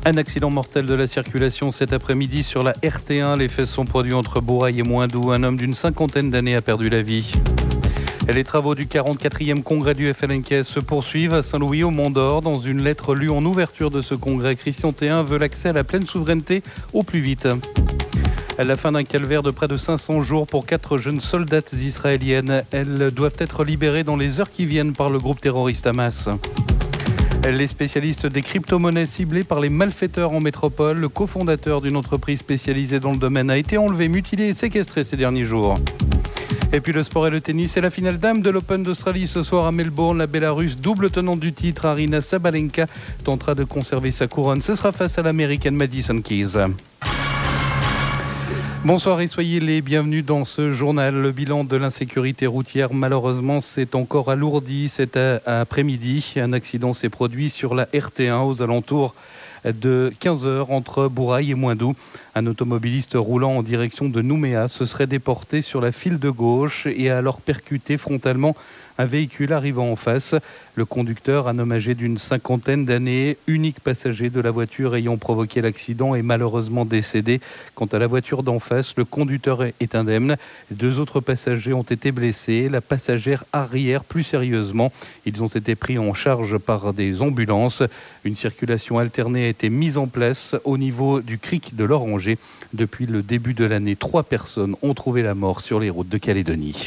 Un accident mortel de la circulation cet après-midi sur la RT1. Les faits sont produits entre Bourail et Moindou. Un homme d'une cinquantaine d'années a perdu la vie. Et les travaux du 44e congrès du FLNKS se poursuivent à Saint-Louis au Mont-d'Or. Dans une lettre lue en ouverture de ce congrès, Christian Théin veut l'accès à la pleine souveraineté au plus vite. À la fin d'un calvaire de près de 500 jours pour 4 jeunes soldates israéliennes, elles doivent être libérées dans les heures qui viennent par le groupe terroriste Hamas. Les spécialistes des crypto-monnaies ciblées par les malfaiteurs en métropole, le cofondateur d'une entreprise spécialisée dans le domaine a été enlevé, mutilé et séquestré ces derniers jours. Et puis le sport et le tennis, c'est la finale dame de l'Open d'Australie ce soir à Melbourne. La Bélarusse, double tenante du titre, Aryna Sabalenka, tentera de conserver sa couronne. Ce sera face à l'américaine Madison Keys. Bonsoir et soyez les bienvenus dans ce journal. Le bilan de l'insécurité routière, malheureusement, s'est encore alourdi cet après-midi. Un accident s'est produit sur la RT1 aux alentours de 15h entre Bourail et Moindou. Un automobiliste roulant en direction de Nouméa se serait déporté sur la file de gauche et a alors percuté frontalement un véhicule arrivant en face. Le conducteur, un homme âgé d'une cinquantaine d'années, unique passager de la voiture ayant provoqué l'accident, est malheureusement décédé. Quant à la voiture d'en face, le conducteur est indemne. 2 autres passagers ont été blessés. La passagère arrière plus sérieusement. Ils ont été pris en charge par des ambulances. Une circulation alternée a été mise en place au niveau du cric de l'Oranger. Depuis le début de l'année, 3 personnes ont trouvé la mort sur les routes de Calédonie.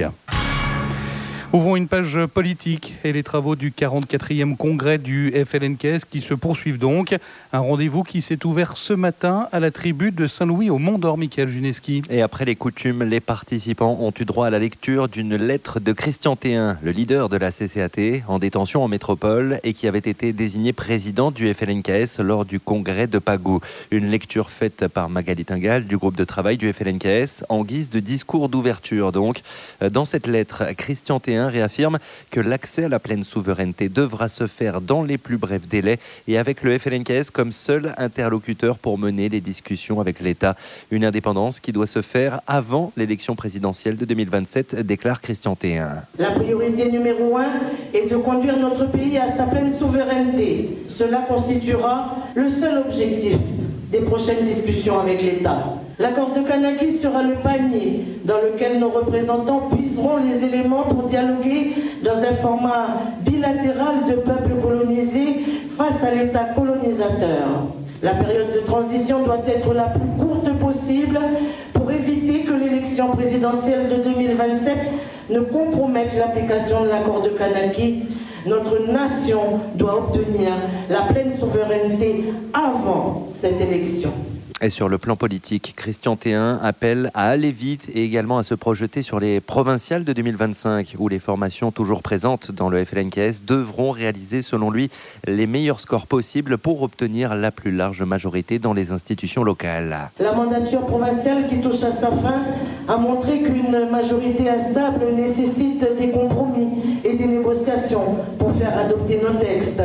Ouvrons une page politique et les travaux du 44e congrès du FLNKS qui se poursuivent donc. Un rendez-vous qui s'est ouvert ce matin à la tribune de Saint-Louis au Mont-d'Or, Michael Juneski. Et après les coutumes, les participants ont eu droit à la lecture d'une lettre de Christian Théin, le leader de la CCAT, en détention en métropole et qui avait été désigné président du FLNKS lors du congrès de Pagou. Une lecture faite par Magali Tingal du groupe de travail du FLNKS en guise de discours d'ouverture. Donc, dans cette lettre, Christian Théin réaffirme que l'accès à la pleine souveraineté devra se faire dans les plus brefs délais et avec le FLNKS comme seul interlocuteur pour mener les discussions avec l'État. Une indépendance qui doit se faire avant l'élection présidentielle de 2027, déclare Christian Théin. La priorité numéro 1 est de conduire notre pays à sa pleine souveraineté. Cela constituera le seul objectif des prochaines discussions avec l'État. L'accord de Kanaki sera le panier dans lequel nos représentants puiseront les éléments pour dialoguer dans un format bilatéral de peuples colonisés face à l'État colonisateur. La période de transition doit être la plus courte possible pour éviter que l'élection présidentielle de 2027 ne compromette l'application de l'accord de Kanaki. Notre nation doit obtenir la pleine souveraineté avant cette élection. Et sur le plan politique, Christian Théin appelle à aller vite et également à se projeter sur les provinciales de 2025 où les formations toujours présentes dans le FLNKS devront réaliser selon lui les meilleurs scores possibles pour obtenir la plus large majorité dans les institutions locales. La mandature provinciale qui touche à sa fin a montré qu'une majorité instable nécessite des compromis et des négociations pour faire adopter nos textes.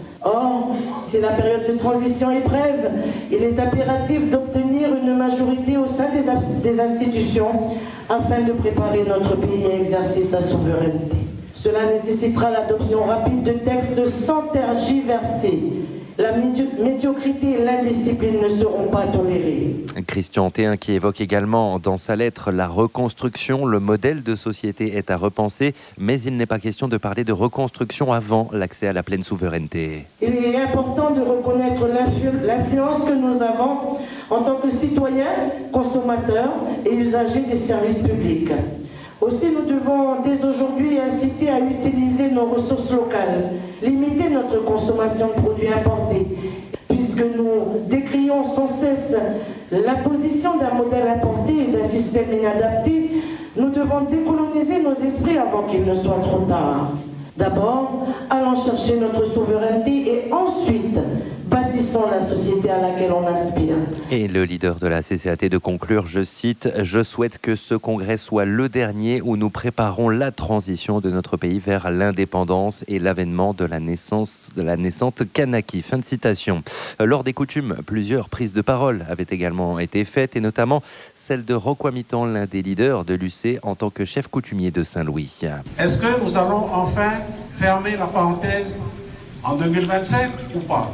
Or, si la période de transition est brève, il est impératif d'obtenir une majorité au sein des institutions afin de préparer notre pays à exercer sa souveraineté. Cela nécessitera l'adoption rapide de textes sans tergiverser. La médiocrité et l'indiscipline ne seront pas tolérées. Christian Théin qui évoque également dans sa lettre la reconstruction. Le modèle de société est à repenser, mais il n'est pas question de parler de reconstruction avant l'accès à la pleine souveraineté. Il est important de reconnaître l'influence que nous avons en tant que citoyens, consommateurs et usagers des services publics. Aussi, nous devons dès aujourd'hui inciter à utiliser nos ressources locales, limiter notre consommation de produits importés, puisque nous décrions sans cesse l'imposition d'un modèle importé et d'un système inadapté. Nous devons décoloniser nos esprits avant qu'il ne soit trop tard. D'abord, allons chercher notre souveraineté et ensuite bâtissons la société à laquelle on aspire. Et le leader de la CCAT de conclure, je cite, « Je souhaite que ce congrès soit le dernier où nous préparons la transition de notre pays vers l'indépendance et l'avènement de la naissante Kanaki ». Fin de citation. Lors des coutumes, plusieurs prises de parole avaient également été faites et notamment celle de Rocco Amitan, l'un des leaders de l'UC en tant que chef coutumier de Saint-Louis. Est-ce que nous allons enfin fermer la parenthèse en 2027 ou pas?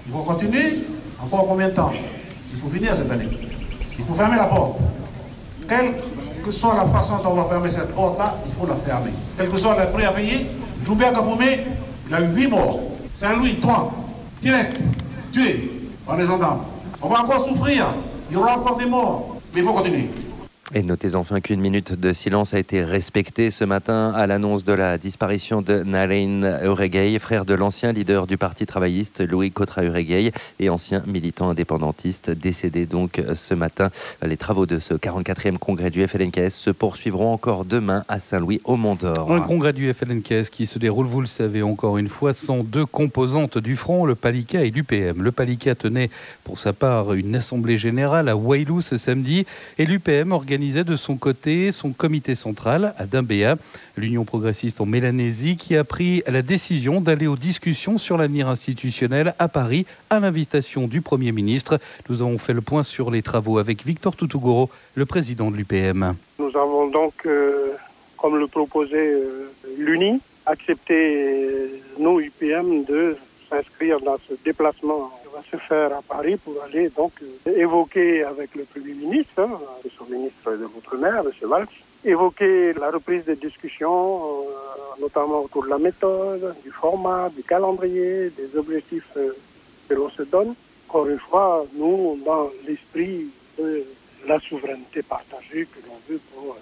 Il faut continuer. Encore combien de temps? Il faut finir cette année. Il faut fermer la porte. Quelle que soit la façon dont on va fermer cette porte-là, il faut la fermer. Quel que soit le prix à payer, Djoubert Kapoumé, il a eu 8 morts. Saint-Louis, 3, direct, tués par les gendarmes. On va encore souffrir, il y aura encore des morts, mais il faut continuer. Et notez enfin qu'une minute de silence a été respectée ce matin à l'annonce de la disparition de Narain Uregeï, frère de l'ancien leader du Parti travailliste Louis Kotra Uregeï et ancien militant indépendantiste décédé donc ce matin. Les travaux de ce 44e congrès du FLNKS se poursuivront encore demain à Saint-Louis au Mont-d'Or. Un congrès du FLNKS qui se déroule, vous le savez encore une fois, sans deux composantes du front, le Palika et l'UPM. Le Palika tenait pour sa part une assemblée générale à Wailou ce samedi et l'UPM organisait de son côté son comité central à Doumbéa. L'Union progressiste en Mélanésie qui a pris la décision d'aller aux discussions sur l'avenir institutionnel à Paris à l'invitation du Premier ministre. Nous avons fait le point sur les travaux avec Victor Toutogoro, le président de l'UPM. Nous avons donc, comme le proposait l'UNI, accepté, nous UPM, de s'inscrire dans ce déplacement qui va se faire à Paris pour aller donc évoquer avec le Premier ministre, son ministre de l'Outre-mer, M. Valls, évoquer la reprise des discussions, notamment autour de la méthode, du format, du calendrier, des objectifs que l'on se donne. Encore une fois, nous, dans l'esprit de la souveraineté partagée que l'on veut pour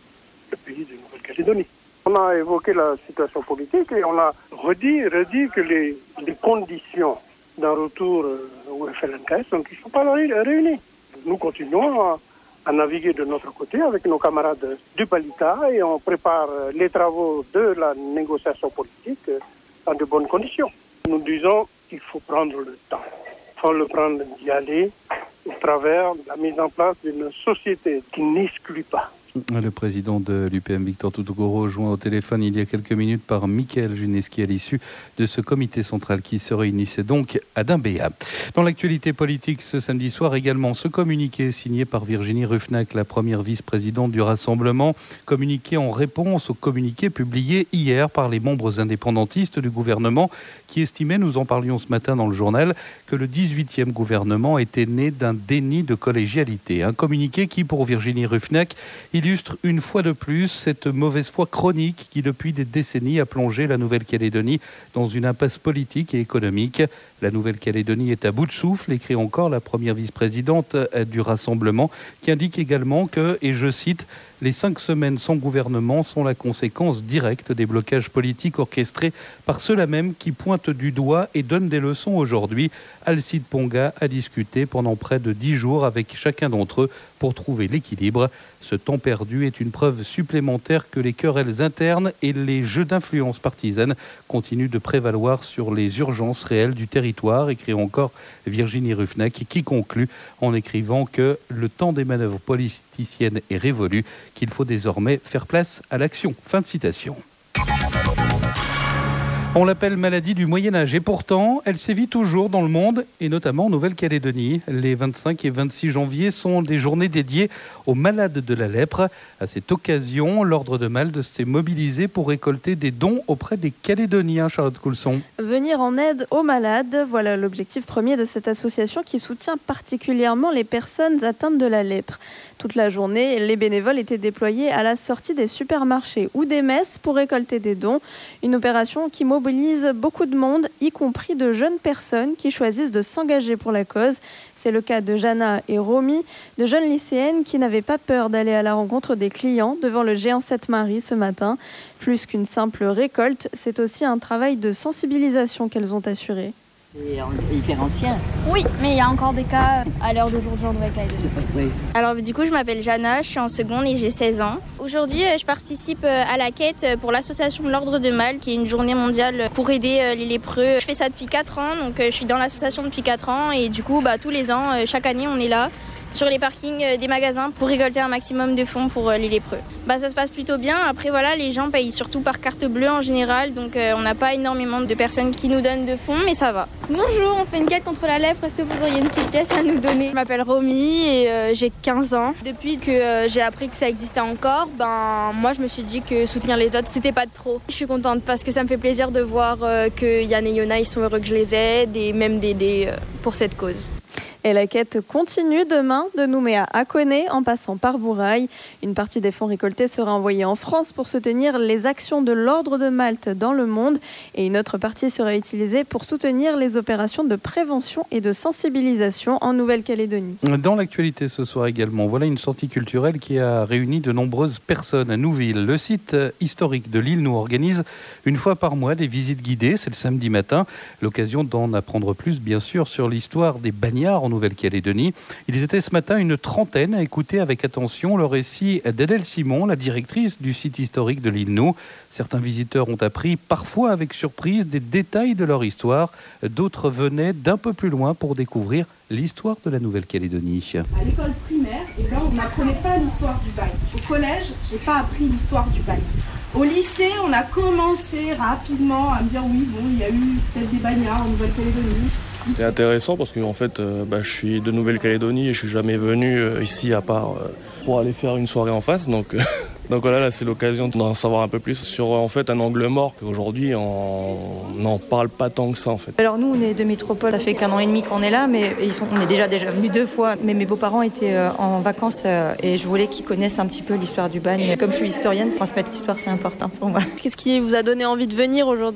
le pays de Nouvelle-Calédonie. On a évoqué la situation politique et on a redit que les conditions d'un retour au FLNKS qui ne sont pas réunies. Nous continuons à naviguer de notre côté avec nos camarades du Palika et on prépare les travaux de la négociation politique dans de bonnes conditions. Nous disons qu'il faut prendre le temps. Il faut le prendre d'y aller au travers de la mise en place d'une société qui n'exclut pas. Le président de l'UPM, Victor Toutogoro, joint au téléphone il y a quelques minutes par Michael Juneski à l'issue de ce comité central qui se réunissait donc à Doumbéa. Dans l'actualité politique ce samedi soir également, ce communiqué signé par Virginie Ruffnac, la première vice-présidente du Rassemblement, communiqué en réponse au communiqué publié hier par les membres indépendantistes du gouvernement qui estimaient, nous en parlions ce matin dans le journal, que le 18e gouvernement était né d'un déni de collégialité. Un communiqué qui, pour Virginie Ruffnac, illustre une fois de plus cette mauvaise foi chronique qui, depuis des décennies, a plongé la Nouvelle-Calédonie dans une impasse politique et économique. La Nouvelle-Calédonie est à bout de souffle, écrit encore la première vice-présidente du Rassemblement, qui indique également que, et je cite, les 5 semaines sans gouvernement sont la conséquence directe des blocages politiques orchestrés par ceux-là même qui pointent du doigt et donnent des leçons aujourd'hui. Alcide Ponga a discuté pendant près de 10 jours avec chacun d'entre eux pour trouver l'équilibre. Ce temps perdu est une preuve supplémentaire que les querelles internes et les jeux d'influence partisane continuent de prévaloir sur les urgences réelles du territoire, écrit encore Virginie Ruffnac, qui conclut en écrivant que le temps des manœuvres politiciennes est révolu, qu'il faut désormais faire place à l'action. Fin de citation. On l'appelle maladie du Moyen-Âge et pourtant, elle sévit toujours dans le monde et notamment en Nouvelle-Calédonie. Les 25 et 26 janvier sont des journées dédiées aux malades de la lèpre. À cette occasion, l'Ordre de Malte s'est mobilisé pour récolter des dons auprès des Calédoniens. Charlotte Coulson. Venir en aide aux malades, voilà l'objectif premier de cette association qui soutient particulièrement les personnes atteintes de la lèpre. Toute la journée, les bénévoles étaient déployés à la sortie des supermarchés ou des messes pour récolter des dons. Une opération qui mobilise beaucoup de monde, y compris de jeunes personnes qui choisissent de s'engager pour la cause. C'est le cas de Jana et Romy, de jeunes lycéennes qui n'avaient pas peur d'aller à la rencontre des clients devant le géant Sainte-Marie ce matin. Plus qu'une simple récolte, c'est aussi un travail de sensibilisation qu'elles ont assuré. C'est hyper ancien. Oui, mais il y a encore des cas à l'heure d'aujourd'hui en Nouvelle-Calédonie. Alors du coup, je m'appelle Jana, je suis en seconde et j'ai 16 ans. Aujourd'hui, je participe à la quête pour l'association de l'Ordre de Malte, qui est une journée mondiale pour aider les lépreux. Je fais ça depuis 4 ans, donc je suis dans l'association depuis 4 ans et du coup, tous les ans, chaque année, on est là sur les parkings des magasins pour récolter un maximum de fonds pour les lépreux. Ça se passe plutôt bien. Après voilà, les gens payent surtout par carte bleue en général, donc on n'a pas énormément de personnes qui nous donnent de fonds, mais ça va. Bonjour, on fait une quête contre la lèpre. Est-ce que vous auriez une petite pièce à nous donner ? Je m'appelle Romy et j'ai 15 ans. Depuis que j'ai appris que ça existait encore, moi je me suis dit que soutenir les autres, c'était pas de trop. Je suis contente parce que ça me fait plaisir de voir que Yann et Yona, ils sont heureux que je les aide et même d'aider pour cette cause. Et la quête continue demain de Nouméa à Koné en passant par Bourail. Une partie des fonds récoltés sera envoyée en France pour soutenir les actions de l'Ordre de Malte dans le monde et une autre partie sera utilisée pour soutenir les opérations de prévention et de sensibilisation en Nouvelle-Calédonie. Dans l'actualité ce soir également, voilà une sortie culturelle qui a réuni de nombreuses personnes à Nouville. Le site historique de l'île nous organise une fois par mois des visites guidées, c'est le samedi matin. L'occasion d'en apprendre plus bien sûr sur l'histoire des bagnards en Nouvelle-Calédonie. Ils étaient ce matin une trentaine à écouter avec attention le récit d'Adèle Simon, la directrice du site historique de l'île Nou. Certains visiteurs ont appris, parfois avec surprise, des détails de leur histoire. D'autres venaient d'un peu plus loin pour découvrir l'histoire de la Nouvelle-Calédonie. À l'école primaire, on n'apprenait pas l'histoire du bagne. Au collège, j'ai pas appris l'histoire du bagne. Au lycée, on a commencé rapidement à me dire oui, il y a eu peut-être des bagnards en Nouvelle-Calédonie. C'est intéressant parce que en fait, je suis de Nouvelle-Calédonie et je suis jamais venu ici à part pour aller faire une soirée en face. Donc voilà, là, c'est l'occasion d'en savoir un peu plus sur en fait un angle mort qu'aujourd'hui on n'en parle pas tant que ça en fait. Alors nous, on est de métropole, ça fait qu'1 an et demi qu'on est là, mais on est déjà venus 2 fois. Mais mes beaux-parents étaient en vacances et je voulais qu'ils connaissent un petit peu l'histoire du bagne. Comme je suis historienne, transmettre l'histoire, c'est important pour moi. Qu'est-ce qui vous a donné envie de venir aujourd'hui ?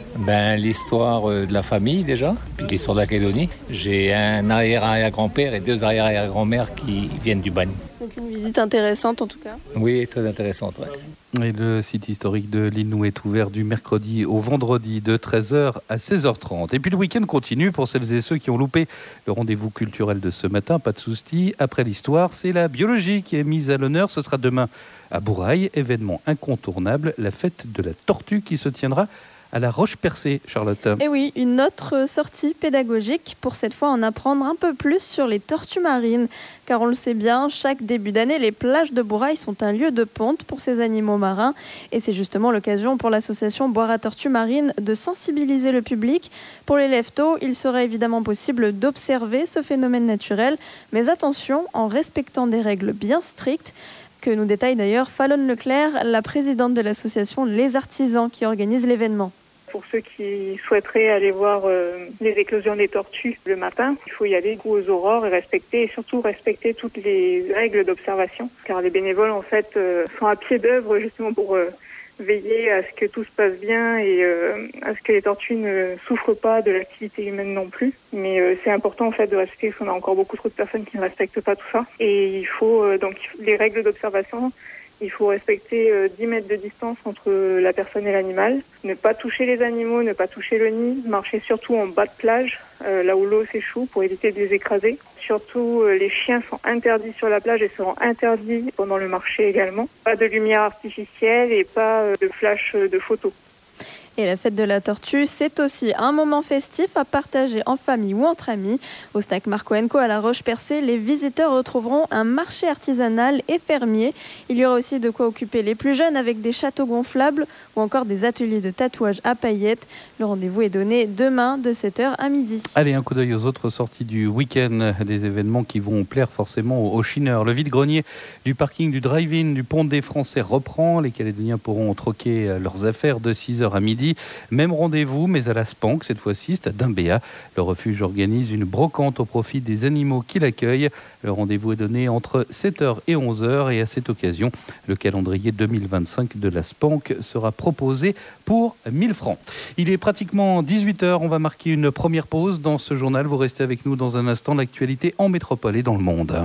L'histoire de la famille déjà, puis l'histoire de la Calédonie. J'ai un arrière-arrière-grand-père et 2 arrière-arrière-grand-mères qui viennent du bagne. Donc une visite intéressante en tout cas. Oui, très intéressante. Ouais. Et le site historique de l'île Nou est ouvert du mercredi au vendredi de 13h à 16h30. Et puis le week-end continue pour celles et ceux qui ont loupé le rendez-vous culturel de ce matin. Pas de souci, après l'histoire, c'est la biologie qui est mise à l'honneur. Ce sera demain à Bourail, événement incontournable, la fête de la tortue qui se tiendra à la Roche-Percée, Charlotte. Et oui, une autre sortie pédagogique pour cette fois en apprendre un peu plus sur les tortues marines. Car on le sait bien, chaque début d'année, les plages de Bourail sont un lieu de ponte pour ces animaux marins. Et c'est justement l'occasion pour l'association Boire à Tortues Marines de sensibiliser le public. Pour les lève-tôt, il sera évidemment possible d'observer ce phénomène naturel. Mais attention, en respectant des règles bien strictes, que nous détaille d'ailleurs Fallon Leclerc, la présidente de l'association Les Artisans qui organise l'événement. Pour ceux qui souhaiteraient aller voir les éclosions des tortues le matin, il faut y aller aux aurores et surtout respecter toutes les règles d'observation. Car les bénévoles en fait sont à pied d'œuvre justement pour veiller à ce que tout se passe bien et à ce que les tortues ne souffrent pas de l'activité humaine non plus. Mais c'est important en fait de respecter parce qu'on a encore beaucoup trop de personnes qui ne respectent pas tout ça. Et il faut donc les règles d'observation. Il faut respecter 10 mètres de distance entre la personne et l'animal, ne pas toucher les animaux, ne pas toucher le nid, marcher surtout en bas de plage, là où l'eau s'échoue pour éviter de les écraser. Surtout, les chiens sont interdits sur la plage et seront interdits pendant le marché également. Pas de lumière artificielle et pas de flash de photos. Et la fête de la tortue, c'est aussi un moment festif à partager en famille ou entre amis. Au Snack Marco & Co à la Roche-Percée, les visiteurs retrouveront un marché artisanal et fermier. Il y aura aussi de quoi occuper les plus jeunes avec des châteaux gonflables ou encore des ateliers de tatouage à paillettes. Le rendez-vous est donné demain de 7h à midi. Allez, un coup d'œil aux autres sorties du week-end, des événements qui vont plaire forcément aux chineurs. Le vide-grenier du parking du drive-in du Pont des Français reprend. Les Calédoniens pourront troquer leurs affaires de 6h à midi. Même rendez-vous, mais à la Spank, cette fois-ci, c'est à Dimbéa. Le refuge organise une brocante au profit des animaux qui l'accueillent. Le rendez-vous est donné entre 7h et 11h. Et à cette occasion, le calendrier 2025 de la Spank sera proposé pour 1000 francs. Il est pratiquement 18h. On va marquer une première pause dans ce journal. Vous restez avec nous dans un instant. L'actualité en métropole et dans le monde.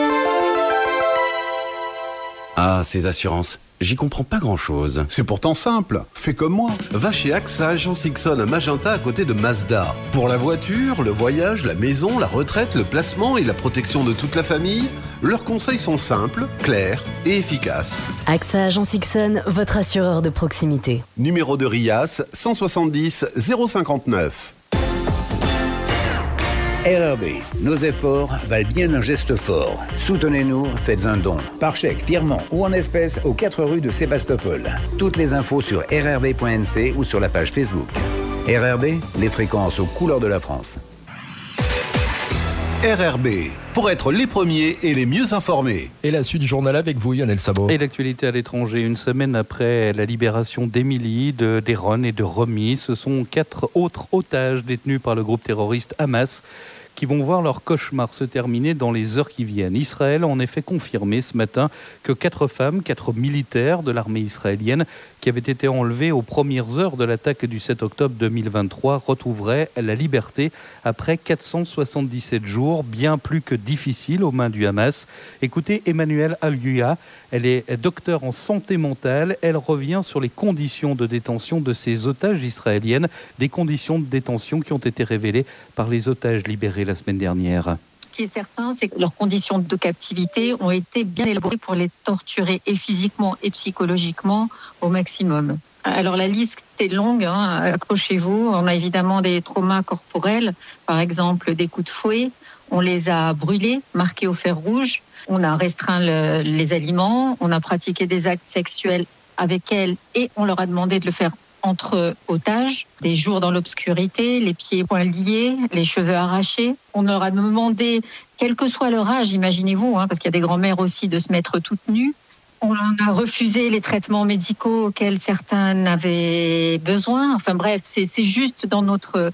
Ah, ces assurances. J'y comprends pas grand-chose. C'est pourtant simple. Fais comme moi. Va chez AXA Agence Ixon à Magenta à côté de Mazda. Pour la voiture, le voyage, la maison, la retraite, le placement et la protection de toute la famille, leurs conseils sont simples, clairs et efficaces. AXA Agence Ixon, votre assureur de proximité. Numéro de RIAS 170 059. RRB, nos efforts valent bien un geste fort. Soutenez-nous, faites un don. Par chèque, virement ou en espèces aux 4 rues de Sébastopol. Toutes les infos sur rrb.nc ou sur la page Facebook. RRB, les fréquences aux couleurs de la France. RRB, pour être les premiers et les mieux informés. Et la suite du journal avec vous, Lionel Sabot. Et l'actualité à l'étranger, une semaine après la libération d'Émilie, d'Eron et de Romy, ce sont 4 autres otages détenus par le groupe terroriste Hamas qui vont voir leur cauchemar se terminer dans les heures qui viennent. Israël a en effet confirmé ce matin que 4 femmes, 4 militaires de l'armée israélienne qui avaient été enlevés aux premières heures de l'attaque du 7 octobre 2023 retrouveraient la liberté après 477 jours, bien plus que difficiles aux mains du Hamas. Écoutez Emmanuelle Alyua, elle est docteure en santé mentale. Elle revient sur les conditions de détention de ces otages israéliennes, des conditions de détention qui ont été révélées par les otages libérés la semaine dernière. Ce qui est certain, c'est que leurs conditions de captivité ont été bien élaborées pour les torturer et physiquement et psychologiquement au maximum. Alors la liste est longue, accrochez-vous. On a évidemment des traumas corporels, par exemple des coups de fouet. On les a brûlés, marqués au fer rouge. On a restreint les aliments. On a pratiqué des actes sexuels avec elles et on leur a demandé de le faire entre otages, des jours dans l'obscurité, les pieds et poings liés, les cheveux arrachés. On leur a demandé, quel que soit leur âge, imaginez-vous, parce qu'il y a des grands-mères aussi, de se mettre toutes nues. On a refusé les traitements médicaux auxquels certains avaient besoin. Enfin bref, c'est juste dans notre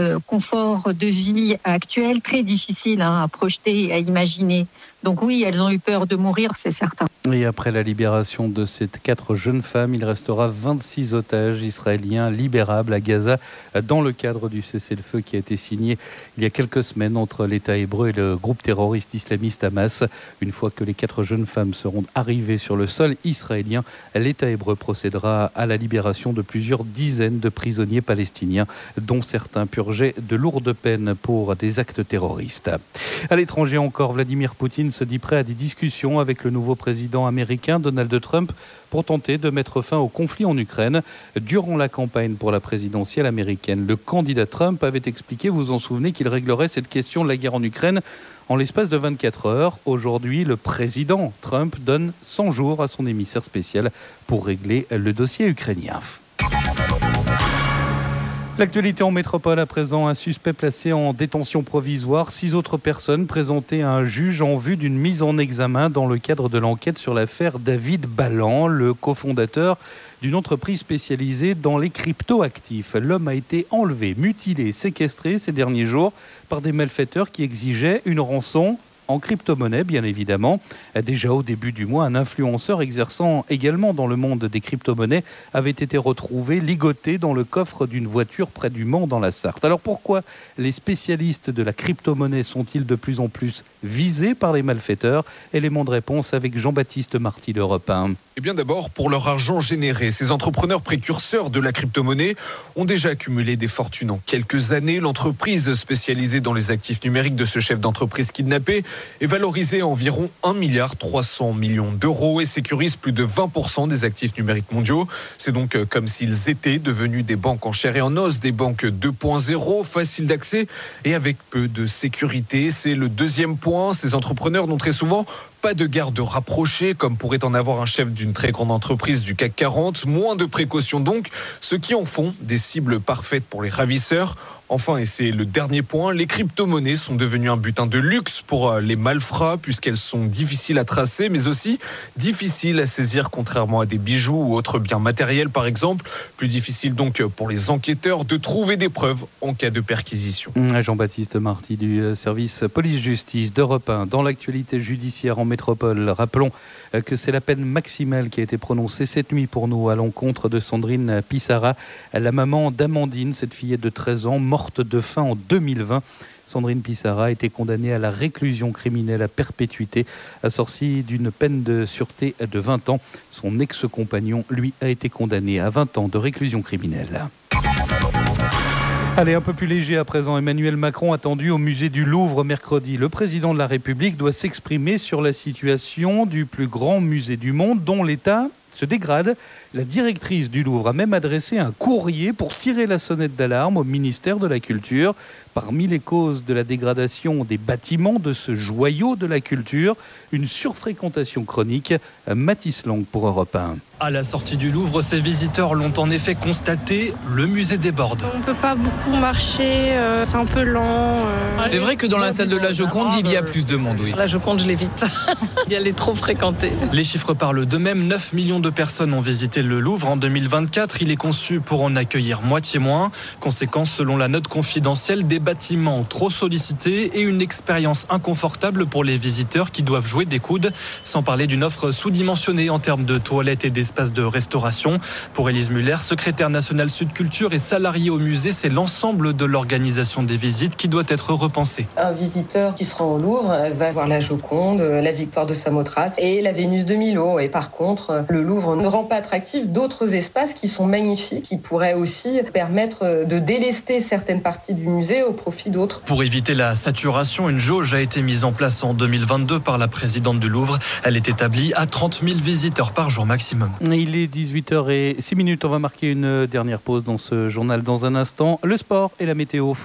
confort de vie actuel, très difficile à projeter et à imaginer. Donc oui, elles ont eu peur de mourir, c'est certain. Et après la libération de ces 4 jeunes femmes, il restera 26 otages israéliens libérables à Gaza dans le cadre du cessez-le-feu qui a été signé il y a quelques semaines entre l'État hébreu et le groupe terroriste islamiste Hamas. Une fois que les 4 jeunes femmes seront arrivées sur le sol israélien, l'État hébreu procédera à la libération de plusieurs dizaines de prisonniers palestiniens, dont certains purgeaient de lourdes peines pour des actes terroristes. À l'étranger encore, Vladimir Poutine se dit prêt à des discussions avec le nouveau président américain Donald Trump pour tenter de mettre fin au conflit en Ukraine. Durant la campagne pour la présidentielle américaine, le candidat Trump avait expliqué, vous vous en souvenez, qu'il réglerait cette question de la guerre en Ukraine en l'espace de 24 heures. Aujourd'hui, le président Trump donne 100 jours à son émissaire spécial pour régler le dossier ukrainien. L'actualité en métropole à présent, un suspect placé en détention provisoire, 6 autres personnes présentées à un juge en vue d'une mise en examen dans le cadre de l'enquête sur l'affaire David Ballan, le cofondateur d'une entreprise spécialisée dans les crypto-actifs. L'homme a été enlevé, mutilé, séquestré ces derniers jours par des malfaiteurs qui exigeaient une rançon en crypto-monnaie, bien évidemment. Déjà au début du mois, un influenceur exerçant également dans le monde des crypto-monnaies avait été retrouvé ligoté dans le coffre d'une voiture près du Mans dans la Sarthe. Alors pourquoi les spécialistes de la crypto-monnaie sont-ils de plus en plus visés par les malfaiteurs ? Élément de réponse avec Jean-Baptiste Marty d'Europe 1. Eh bien d'abord, pour leur argent généré, ces entrepreneurs précurseurs de la crypto-monnaie ont déjà accumulé des fortunes en quelques années. L'entreprise spécialisée dans les actifs numériques de ce chef d'entreprise kidnappé est valorisée à environ 1,3 milliard d'euros et sécurise plus de 20% des actifs numériques mondiaux. C'est donc comme s'ils étaient devenus des banques en chair et en os, des banques 2.0, faciles d'accès et avec peu de sécurité. C'est le deuxième point. Ces entrepreneurs n'ont très souvent pas de garde rapprochée, comme pourrait en avoir un chef d'une très grande entreprise du CAC 40. Moins de précautions donc, ce qui en font des cibles parfaites pour les ravisseurs. Enfin, et c'est le dernier point, les crypto-monnaies sont devenues un butin de luxe pour les malfrats puisqu'elles sont difficiles à tracer mais aussi difficiles à saisir contrairement à des bijoux ou autres biens matériels par exemple. Plus difficile donc pour les enquêteurs de trouver des preuves en cas de perquisition. Jean-Baptiste Marty du service police-justice d'Europe 1. Dans l'actualité judiciaire en métropole, rappelons que c'est la peine maximale qui a été prononcée cette nuit pour nous à l'encontre de Sandrine Pissarra, la maman d'Amandine, cette fillette de 13 ans, morte de faim en 2020. Sandrine Pissarra a été condamnée à la réclusion criminelle à perpétuité, assortie d'une peine de sûreté de 20 ans. Son ex-compagnon, lui, a été condamné à 20 ans de réclusion criminelle. Allez, un peu plus léger à présent. Emmanuel Macron attendu au musée du Louvre mercredi. Le président de la République doit s'exprimer sur la situation du plus grand musée du monde dont l'état se dégrade La directrice du Louvre a même adressé un courrier pour tirer la sonnette d'alarme au ministère de la Culture. Parmi les causes de la dégradation des bâtiments de ce joyau de la culture, une surfréquentation chronique. Mathis Lang pour Europe 1. À la sortie du Louvre, ces visiteurs l'ont en effet constaté, le musée déborde. On ne peut pas beaucoup marcher, c'est un peu lent. C'est vrai que dans la salle de la Joconde, il y a plus de monde, oui. La Joconde, je l'évite. Elle est trop fréquentée. Les chiffres parlent d'eux-mêmes. 9 millions de personnes ont visité le Louvre en 2024. Il est conçu pour en accueillir moitié moins. Conséquence, selon la note confidentielle, des bâtiments trop sollicités et une expérience inconfortable pour les visiteurs qui doivent jouer des coudes, sans parler d'une offre sous-dimensionnée en termes de toilettes et d'espaces de restauration. Pour Élise Muller, secrétaire nationale Sud Culture et salariée au musée, c'est l'ensemble de l'organisation des visites qui doit être repensée. Un visiteur qui se rend au Louvre va voir la Joconde, la Victoire de Samothrace et la Vénus de Milo. Et par contre, le Louvre ne rend pas attractif d'autres espaces qui sont magnifiques, qui pourraient aussi permettre de délester certaines parties du musée au profit d'autres. Pour éviter la saturation, une jauge a été mise en place en 2022 par la présidente du Louvre. Elle est établie à 30 000 visiteurs par jour maximum. Il est 18h06. On va marquer une dernière pause dans ce journal dans un instant. Le sport et la météo.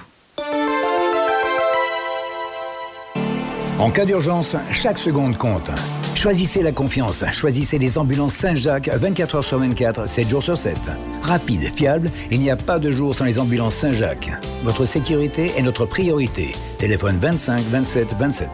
En cas d'urgence, chaque seconde compte. Choisissez la confiance. Choisissez les ambulances Saint-Jacques 24h sur 24, 7 jours sur 7. Rapide, fiable, il n'y a pas de jour sans les ambulances Saint-Jacques. Votre sécurité est notre priorité. Téléphone 25 27 27.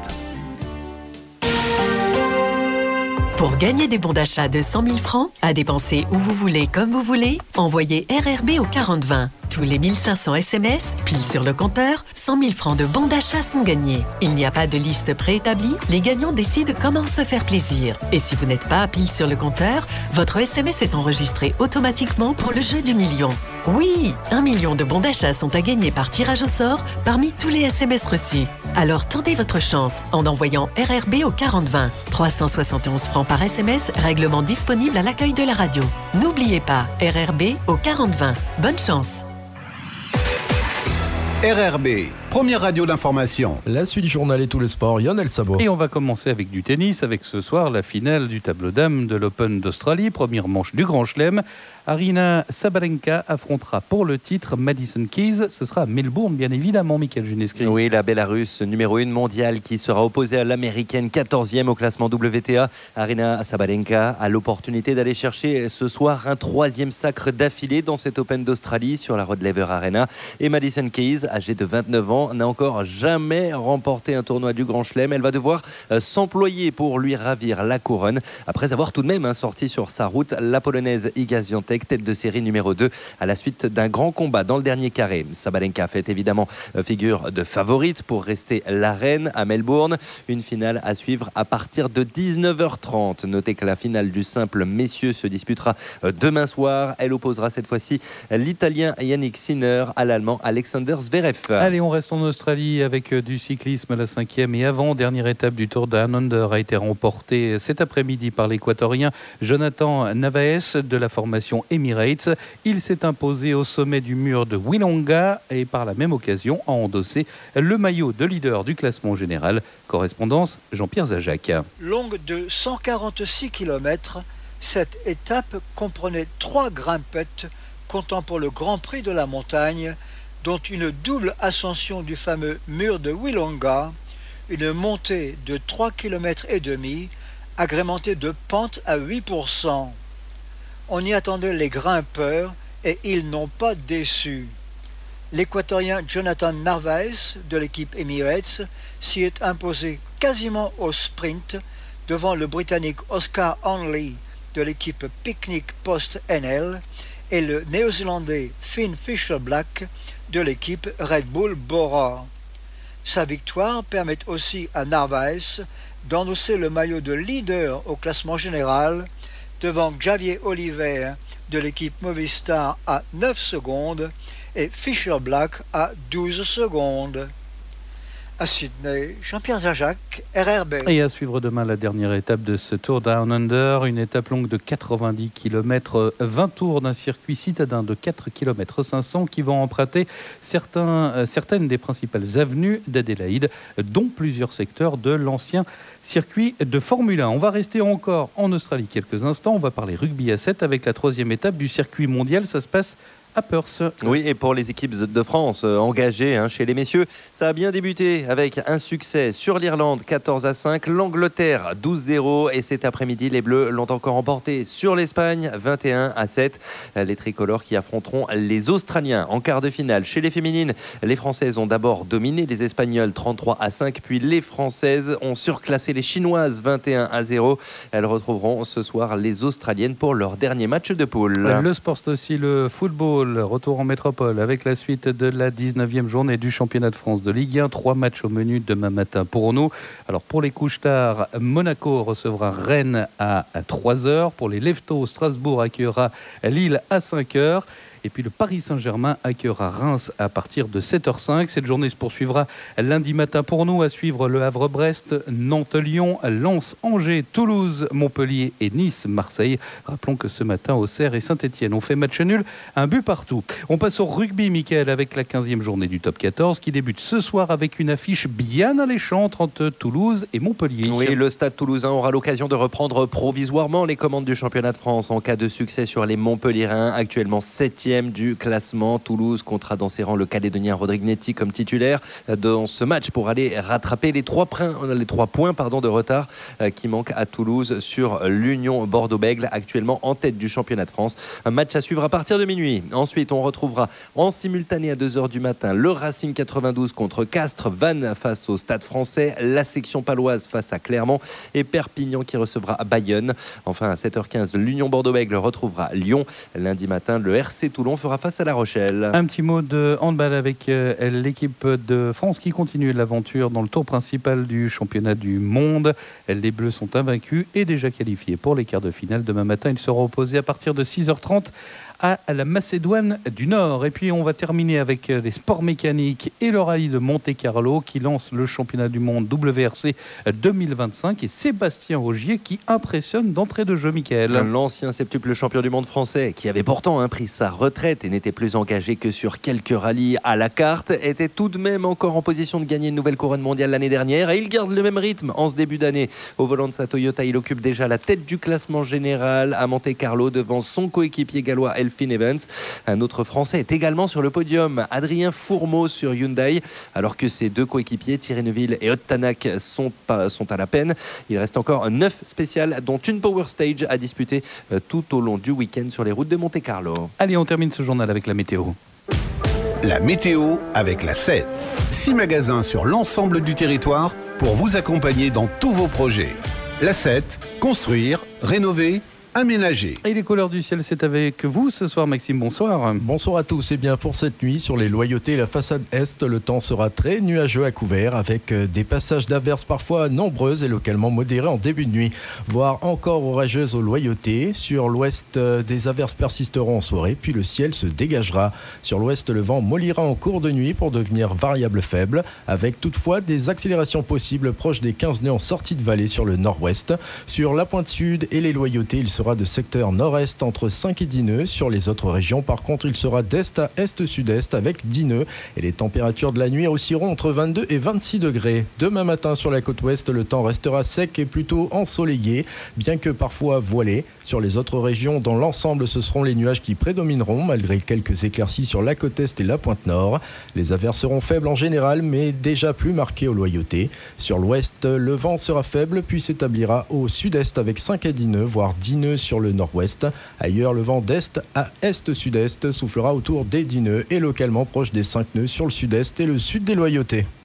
Pour gagner des bons d'achat de 100 000 francs, à dépenser où vous voulez, comme vous voulez, envoyez RRB au 4020. Tous les 1500 SMS, pile sur le compteur, 100 000 francs de bons d'achat sont gagnés. Il n'y a pas de liste préétablie, les gagnants décident comment se faire plaisir. Et si vous n'êtes pas pile sur le compteur, votre SMS est enregistré automatiquement pour le jeu du million. Oui, 1 million de bons d'achat sont à gagner par tirage au sort parmi tous les SMS reçus. Alors tentez votre chance en envoyant RRB au 4020. 371 francs par SMS, règlement disponible à l'accueil de la radio. N'oubliez pas, RRB au 4020. Bonne chance. RRB, première radio d'information. La suite du journal et tout le sport, Lionel Sabot. Et on va commencer avec du tennis, avec ce soir la finale du tableau dames de l'Open d'Australie, première manche du Grand Chelem. Aryna Sabalenka affrontera pour le titre Madison Keys. Ce sera à Melbourne, bien évidemment, Michael Junescri. Oui, la Bélarusse, numéro 1 mondiale, qui sera opposée à l'américaine 14e au classement WTA. Aryna Sabalenka a l'opportunité d'aller chercher ce soir un 3e sacre d'affilée dans cet Open d'Australie sur la Rod Laver Arena. Et Madison Keys, âgée de 29 ans, n'a encore jamais remporté un tournoi du Grand Chelem. Elle va devoir s'employer pour lui ravir la couronne, après avoir tout de même sorti sur sa route la Polonaise Iga Świątek, tête de série numéro 2 à la suite d'un grand combat dans le dernier carré. Sabalenka fait évidemment figure de favorite pour rester la reine à Melbourne. Une finale à suivre à partir de 19h30. Notez que la finale du simple messieurs se disputera demain soir. Elle opposera cette fois-ci l'Italien Yannick Sinner à l'Allemand Alexander Zverev. Allez, on reste en Australie avec du cyclisme. La 5e et avant-dernière étape du Tour Down Under a été remportée cet après-midi par l'Équatorien Jonathan Navaes de la formation Emirates. Il s'est imposé au sommet du mur de Willonga et par la même occasion a endossé le maillot de leader du classement général. Correspondance Jean-Pierre Zajac. Longue de 146 km, cette étape comprenait 3 grimpettes comptant pour le Grand Prix de la montagne, dont une double ascension du fameux mur de Willonga, une montée de 3,5 km agrémentée de pentes à 8%. On y attendait les grimpeurs et ils n'ont pas déçu. L'Équatorien Jonathan Narvaez de l'équipe Emirates s'y est imposé quasiment au sprint devant le Britannique Oscar Onley de l'équipe Picnic Post NL et le Néo-Zélandais Finn Fisher-Black de l'équipe Red Bull Bora. Sa victoire permet aussi à Narvaez d'endosser le maillot de leader au classement général devant Xavier Oliver de l'équipe Movistar à 9 secondes et Fisher Black à 12 secondes. À Sydney, Jean-Pierre Zajac, RRB. Et à suivre demain la dernière étape de ce Tour Down Under, une étape longue de 90 km, 20 tours d'un circuit citadin de 4 km 500 qui vont emprunter certaines des principales avenues d'Adélaïde, dont plusieurs secteurs de l'ancien circuit de Formule 1. On va rester encore en Australie quelques instants, on va parler rugby à 7 avec la troisième étape du circuit mondial, ça se passe à Perth. Oui, et pour les équipes de France engagées chez les messieurs, ça a bien débuté avec un succès sur l'Irlande 14-5, l'Angleterre 12-0 et cet après-midi les Bleus l'ont encore emporté sur l'Espagne 21-7. Les tricolores qui affronteront les Australiens en quart de finale. Chez les féminines, les Françaises ont d'abord dominé les Espagnols 33-5, puis les Françaises ont surclassé les Chinoises 21-0. Elles retrouveront ce soir les Australiennes pour leur dernier match de poule. Le sport, c'est aussi le football. Retour en métropole avec la suite de la 19e journée du championnat de France de Ligue 1. 3 matchs au menu demain matin pour nous. Alors pour les couches tard, Monaco recevra Rennes à 3h. Pour les Leftos, Strasbourg accueillera Lille à 5h. Et puis le Paris Saint-Germain accueillera Reims à partir de 7h05. Cette journée se poursuivra lundi matin pour nous. À suivre le Havre-Brest, Nantes-Lyon, Lens, Angers, Toulouse, Montpellier et Nice-Marseille. Rappelons que ce matin, Auxerre et Saint-Etienne ont fait match nul, un but partout. On passe au rugby, Mickaël, avec la 15e journée du top 14 qui débute ce soir avec une affiche bien alléchante entre Toulouse et Montpellier. Oui, le Stade Toulousain aura l'occasion de reprendre provisoirement les commandes du championnat de France en cas de succès sur les Montpelliérains, actuellement 7e du classement. Toulouse comptera dans ses rangs le Calédonien Rodrigue Netti comme titulaire dans ce match pour aller rattraper les 3 points de retard qui manquent à Toulouse sur l'Union Bordeaux-Bègles, actuellement en tête du championnat de France. Un match à suivre à partir de minuit. Ensuite, on retrouvera en simultané à 2h du matin le Racing 92 contre Castres, Vannes face au Stade Français, la section paloise face à Clermont et Perpignan qui recevra Bayonne. Enfin, à 7h15, l'Union Bordeaux-Bègles retrouvera Lyon. Lundi matin, le RC Toulon fera face à La Rochelle. Un petit mot de handball avec l'équipe de France qui continue l'aventure dans le tour principal du championnat du monde. Les Bleus sont invaincus et déjà qualifiés pour les quarts de finale. Demain matin, ils seront opposés à partir de 6h30 à la Macédoine du Nord. Et puis on va terminer avec les sports mécaniques et le rallye de Monte-Carlo qui lance le championnat du monde WRC 2025 et Sébastien Ogier qui impressionne d'entrée de jeu, Mickaël. L'ancien septuple champion du monde français qui avait pourtant pris sa retraite et n'était plus engagé que sur quelques rallyes à la carte était tout de même encore en position de gagner une nouvelle couronne mondiale l'année dernière et il garde le même rythme en ce début d'année. Au volant de sa Toyota, il occupe déjà la tête du classement général à Monte-Carlo devant son coéquipier gallois Elfyn Evans. Un autre Français est également sur le podium, Adrien Fourmeau sur Hyundai, alors que ses deux coéquipiers Thierry Neuville et Ott Tanak sont à la peine. Il reste encore 9 spéciales, dont une Power Stage à disputer tout au long du week-end sur les routes de Monte-Carlo. Allez, on termine ce journal avec la météo. La météo avec la 7. 6 magasins sur l'ensemble du territoire pour vous accompagner dans tous vos projets. La 7, construire, rénover, aménagé. Et les couleurs du ciel, c'est avec vous ce soir, Maxime. Bonsoir. Bonsoir à tous. Et bien pour cette nuit, sur les Loyautés et la façade Est, le temps sera très nuageux à couvert avec des passages d'averses parfois nombreuses et localement modérées en début de nuit, voire encore orageuses aux Loyautés. Sur l'ouest, des averses persisteront en soirée, puis le ciel se dégagera. Sur l'ouest, le vent mollira en cours de nuit pour devenir variable faible, avec toutefois des accélérations possibles proches des 15 nœuds en sortie de vallée sur le nord-ouest. Sur la pointe sud et les Loyautés, il sera de secteur nord-est entre 5 et 10 nœuds. Sur les autres régions, par contre, il sera d'est à est-sud-est avec 10 nœuds. Et les températures de la nuit oscilleront entre 22 et 26 degrés. Demain matin, sur la côte ouest, le temps restera sec et plutôt ensoleillé, bien que parfois voilé. Sur les autres régions, dans l'ensemble, ce seront les nuages qui prédomineront, malgré quelques éclaircies sur la côte est et la pointe nord. Les averses seront faibles en général, mais déjà plus marquées aux Loyautés. Sur l'ouest, le vent sera faible, puis s'établira au sud-est avec 5 à 10 nœuds, voire 10 nœuds sur le nord-ouest. Ailleurs, le vent d'est à est-sud-est soufflera autour des 10 nœuds et localement proche des 5 nœuds sur le sud-est et le sud des Loyautés.